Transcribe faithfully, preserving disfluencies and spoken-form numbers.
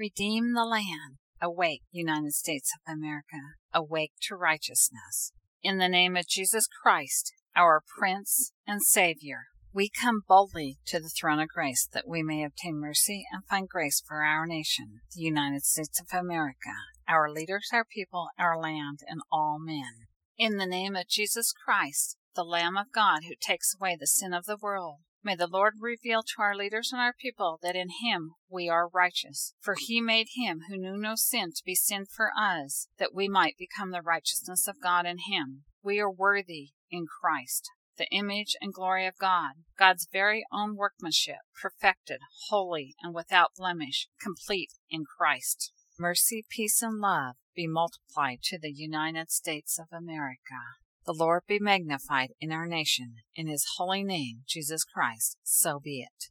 Redeem the land. Awake, United States of America. Awake to righteousness. In the name of Jesus Christ, our Prince and Savior, we come boldly to the throne of grace that we may obtain mercy and find grace for our nation, the United States of America, our leaders, our people, our land, and all men. In the name of Jesus Christ, the Lamb of God who takes away the sin of the world, may the Lord reveal to our leaders and our people that in Him we are righteous. For He made Him who knew no sin to be sin for us, that we might become the righteousness of God in Him. We are worthy in Christ, the image and glory of God, God's very own workmanship, perfected, holy, and without blemish, complete in Christ. Mercy, peace, and love be multiplied to the United States of America. The Lord be magnified in our nation. In His holy name, Jesus Christ, so be it.